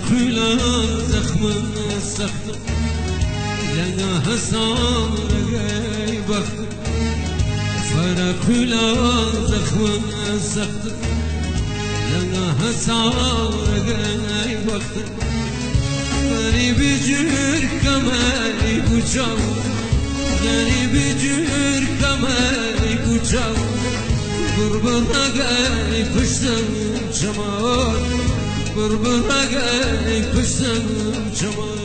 فرقلا زخم سخت لنا حسار گی بخت فرقلا زخم سخت لنا حسار گی بخت غریب جور کمی کوچاو غریب جور کمی کوچاو قربان گی پشتم چمان قربان گی پشتم چمان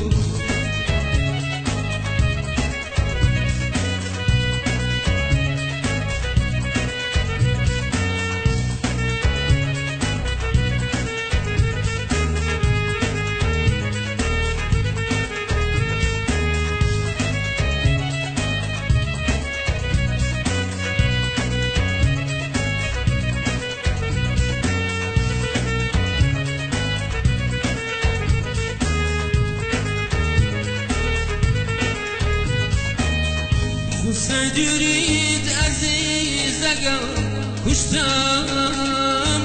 سجرید عزیزگم کشتم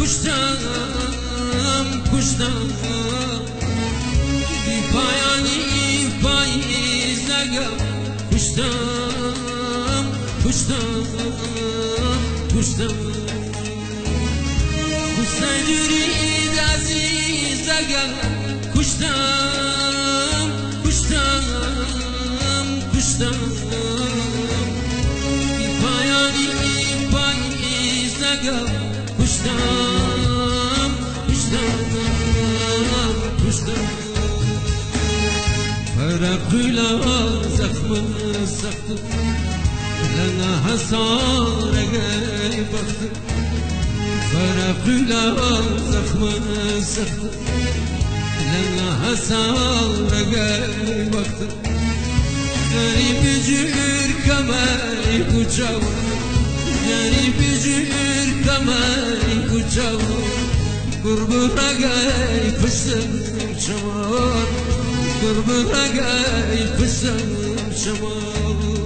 بی پایانی پاییزگم کشتم سجرید عزیزگم کشتم کشتم فرقلا زخم سخت لنا حسار گی بخت فرقلا زخم سخت لنا حسار گی بخت غریب جور کمی کوچاو غریب جور کمی کوچاو قربان گی پشتم چمان قربان گی پشتم چمان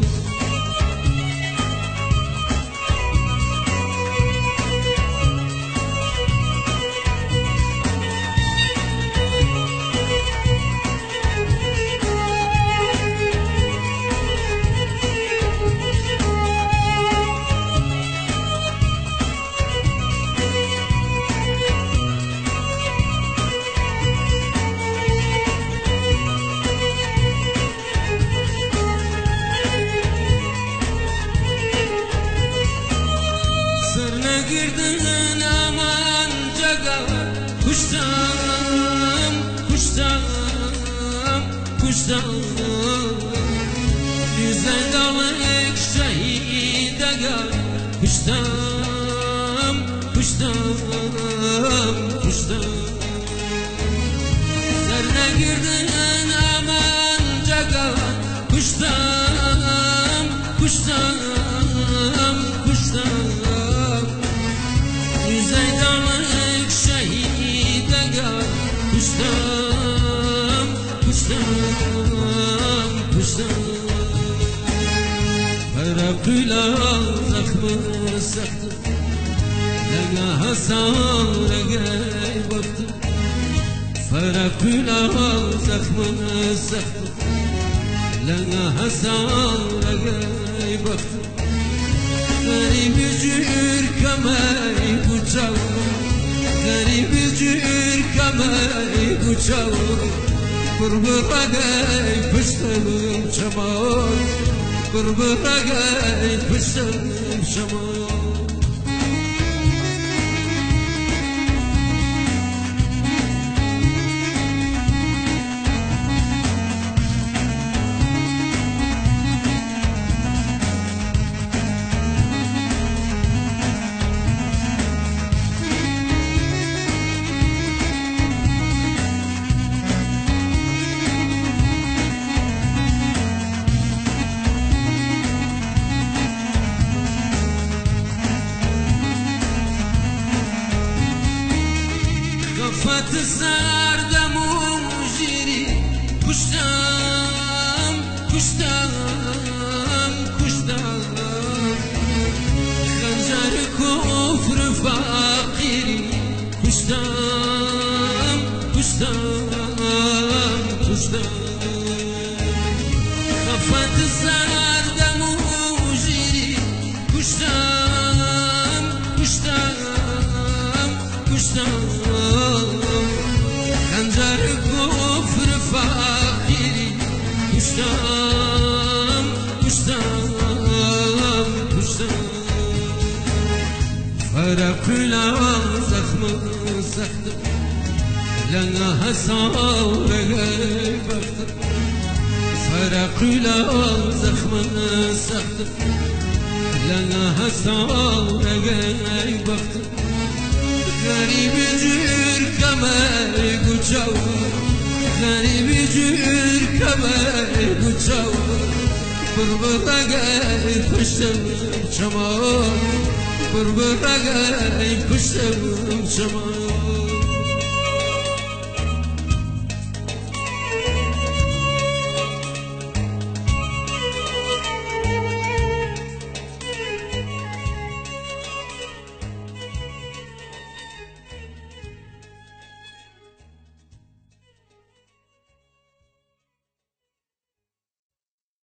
girdin aman caga kuştan yüzden dalık şehide gel kuştan serine girdin aman caga kuştan Zeydanlık şehide gel kuştan Feraqla zahmı saktı Lega hasar gey baktı Feraqla zahmı saktı Lega hasar gey baktı Garip jür kamay kuchav Garip jür kamay kuchav Kurbana gay pishtam chaman Kurbana gay pishtam chaman Fatı sardamum jiri kuştam Khanjar kufr fakiri kuştam کشتم خفت سردم و جیری کشتم خنجر کفر فقیری کشتم فرقلا زخم سختم لنا حسار بختم فرقلا زخم سختم لنا حسار بختم غریب جور کمر گوچاو غریب جور کمر گوچاو بربرگای پشتم چما بربرگای پشتم چما